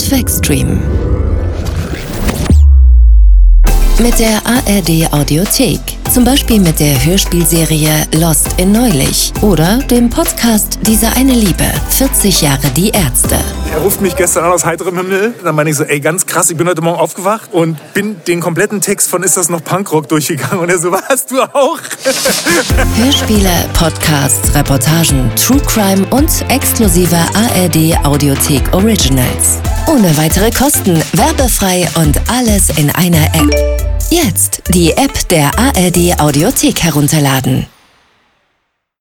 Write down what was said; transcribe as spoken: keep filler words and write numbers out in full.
und wegstreamen. Mit der A R D Audiothek. Zum Beispiel mit der Hörspielserie Lost in Neulich oder dem Podcast Diese eine Liebe, vierzig Jahre die Ärzte. Er ruft mich gestern an aus heiterem Himmel. Dann meine ich so, ey, ganz krass, ich bin heute Morgen aufgewacht und bin den kompletten Text von Ist das noch Punkrock durchgegangen. Und er so, was, du auch? Hörspiele, Podcasts, Reportagen, True Crime und exklusive A R D Audiothek Originals. Ohne weitere Kosten, werbefrei und alles in einer App. Jetzt die App der A R D Audiothek herunterladen.